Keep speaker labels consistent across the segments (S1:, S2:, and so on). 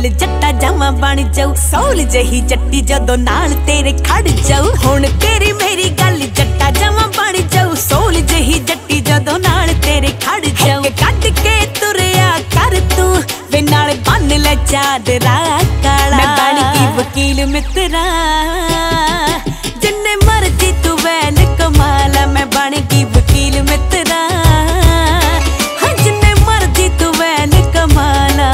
S1: गल जट्टा जावा बन जाऊ सौल जही जट्टी जदों नाल तेरे खड़ जाऊ हुण तेरी मेरी गल जट्टा जावा बन जाऊ सौल जही जट्टी जदों नाल तेरे खड़ जाऊ कट के तुरया कर तू वे नाल बन ले चादरा काला मैं बन गई वकील मित्रा जिन्ने मर्जी तू वैन कमाला मैं बन गई वकील मित्रा जिन्ने मर्जी तू वैन कमाला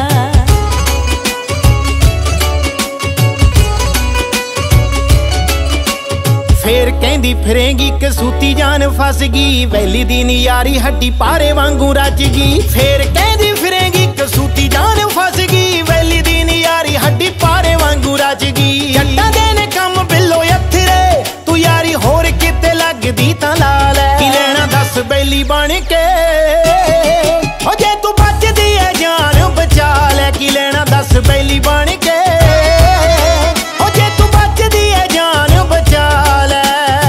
S2: फेर कहंदी फिरेंगी कसूती जान फस गई वैली दी यारी हड्डी पारे वांगू रच गई फेर कहंदी फिरेंगी कसूती जान फस गई वैली दी यारी हड्डी पारे वांगू रच गई जट्टां दे ने कम बिल्लो अथरे तू यारी होर किते लगदी तां लाल की लेना दस बैली बन के ओ जे तू बचदी है जान बचा ले की लेना दस बैली बन के ओ जे तू बचदी है जान बचा ले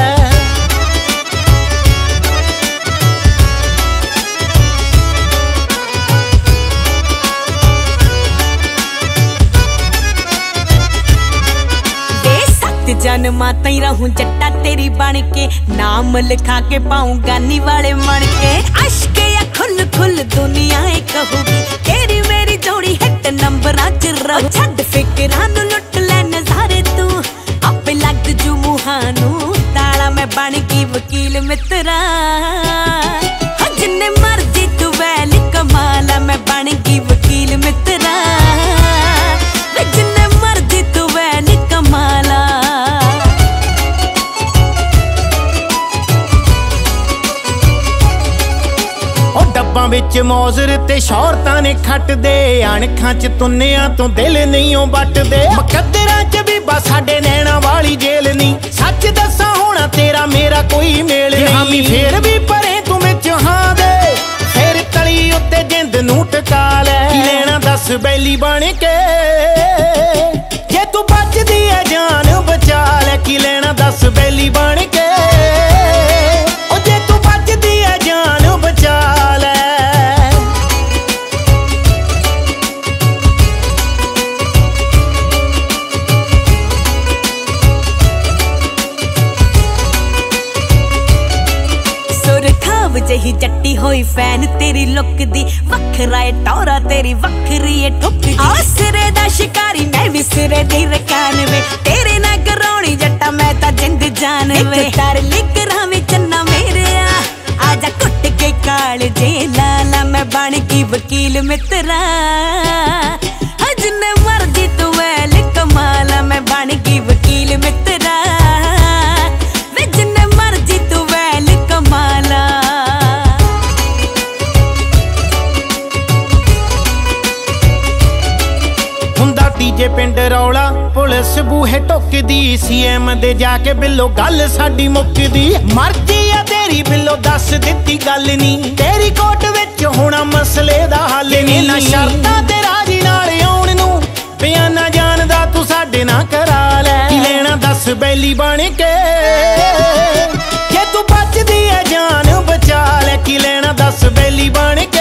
S1: जन्मा तई रहूं जट्टा तेरी बन के नाम लिखा के पाऊं गानी वाले मन के अश्के या खुल खुल दुनिया कहूगी तेरी मेरी जोड़ी हिट नंबरां च रहू छड्ड फिकरां नूं लुट ले नज़ारे तू आपे लग जू मूहां नूं ताला मैं बन गई वकील मित्रा जिन्ने मर्जी तू वैल कमाला मैं बन गई वकील मित्रा जिन्ने मर्जी तू वैल कमाला
S2: विच मौजर ते शौहरतां ने खट दे अणखां च तुन्नियां तो दिल नहीं बट दे मुकद्दरां च बीबा साडे नैना वाली जेल नहीं सच दसां होना तेरा मेरा कोई मेल नहीं हामी फेर भी परे तू विच हां दे फेर तली उत्ते जिंद नूं टका लै की लेना दस बैली बन के जे तू बचदी है जान बचा ले की लेना दस बैली बन के ओ जे तू बचदी है जान बचा ले
S1: जही जट्टी होई फैन तेरी लुक दी वखरा है टौरा तेरी वखरी है ठुक दी सिरे दा शिकारी मैं भी सिरे दी रकान वे तेरे ना करौनी जट्टा मैं ता जिंद जान वे तार लिख रावे चन्ना मेरे आजा कुट के काल जे लाला मैं बन गई वकील मित्रा जिन्ने मर्जी तू वैल कमाला मैं बन गई वकील मित्रा वे जिन्ने मर्जी तू वैल कमाला
S2: जे पिंड रौला पुलिस बूहे टुकदी सीएम दे जाके बिल्लो गल साडी मुकदी मर्जी आ तेरी बिल्लो दस दित्ती गल नहीं तेरी कोर्ट विच होना मसले दा हल नहीं ना शर्तां ते राजी नाल आउण नूं बयाना जानदा तू साडे ना करा लै की लेना दस बैली बन के जे तू बचदी है जान बचा ले की लेना दस बैली बन के